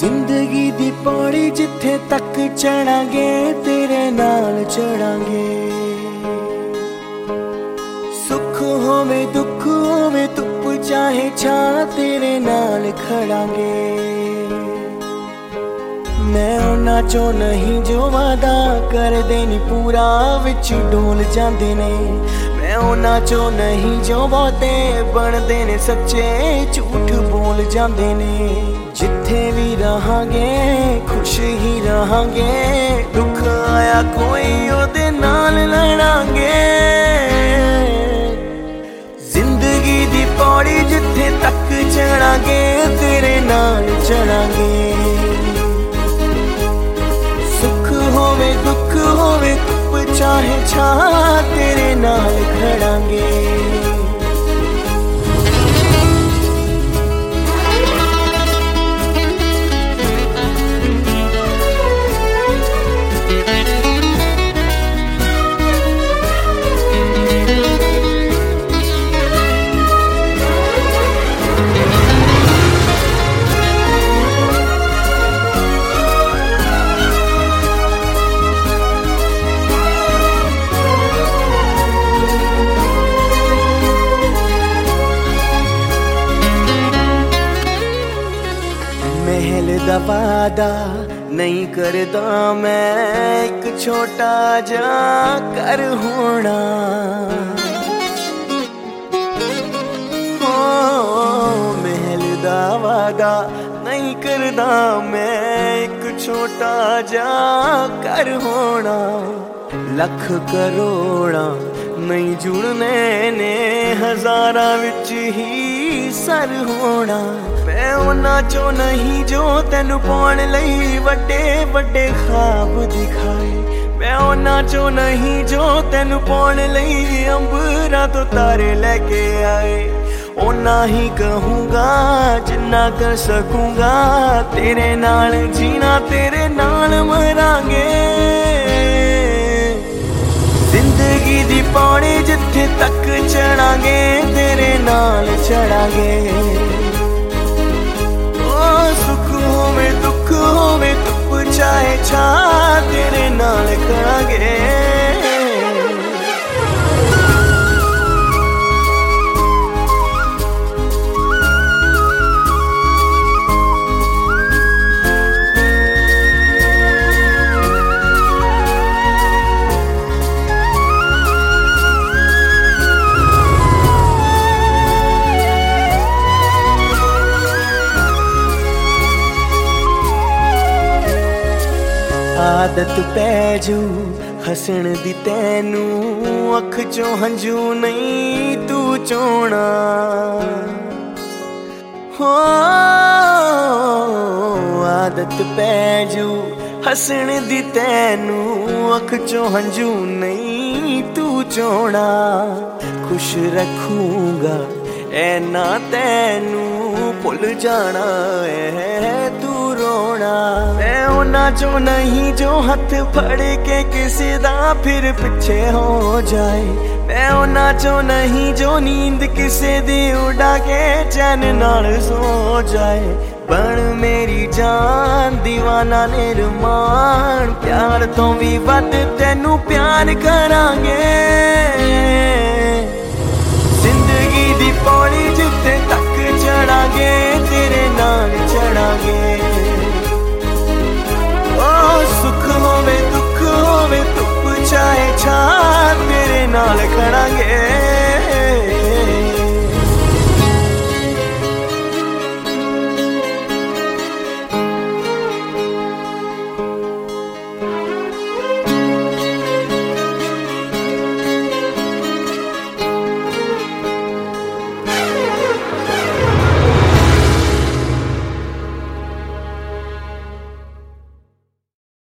जिंदगी दी पौड़ी जिथे तक चढ़ांगे तेरे नाल चढ़ांगे। सुख होवे दुख होवे धुप चाहे छा तेरे नाल खड़ांगे। मैं उन्हां चों नहीं जो वादा करदे नी पूरा विच डोल जांदे ने। मैं उन्हां चों नहीं जो बहुते बनदे ने सच्चे झूठ बोल जांदे ने। जिथे भी रहांगे खुश ही रहांगे, दुख आया कोई ओदे नाल लड़ांगे। जिंदगी दी पौड़ी जिथे तक चढ़ांगे तेरे नाल चढ़ांगे। सुख होवे दुख होवे धुप चाहे छा तेरे नाल खड़ांगे। महल दा वादा नहीं करदा मैं, एक छोटा जा कर होना। महल दा वादा नहीं करदा मैं, एक छोटा जा कर होना। लख करोड़ा नहीं जुड़ने ने, हजारां विच ही सर होना। मैं उन्हां चों नहीं जो तैनू पाउण लई वड्डे वड्डे ख्वाब दिखाए। मैं उन्हां चों नहीं जो तैनू पाउण लई अंबरां तो तारे लेके आए। उन्ना ही कहूँगा जिन्ना कर सकूँगा, तेरे नाल जीना तेरे नाल मरांगे। जिंदगी दी पौड़ी जिथे तक चढ़ांगे तेरे नाल चढ़ांगे। सुख होवे दुख होवे धुप चाहे छा तेरे नाल खड़ांगे। आदत पैजू हसण दी तैनू, अख चों हंजू नहीं तू चोना। हो आदत पैजू हसण दी तैनू, अख चों हंजू नहीं तू चोना। खुश रखूंगा ऐ ना तैनू, भुल जाना है तू रोना। मैं उन्हां चों नहीं जो हथ फड़ के किसी दा फिर पिछे हो जाए। मैं उन्हां चों नहीं जो नींद किसी दी उड़ा के चैन नाल सो जाए। बन मेरी जान दीवाना निर्माण, प्यार तो भी वध तैनू प्यार करांगे।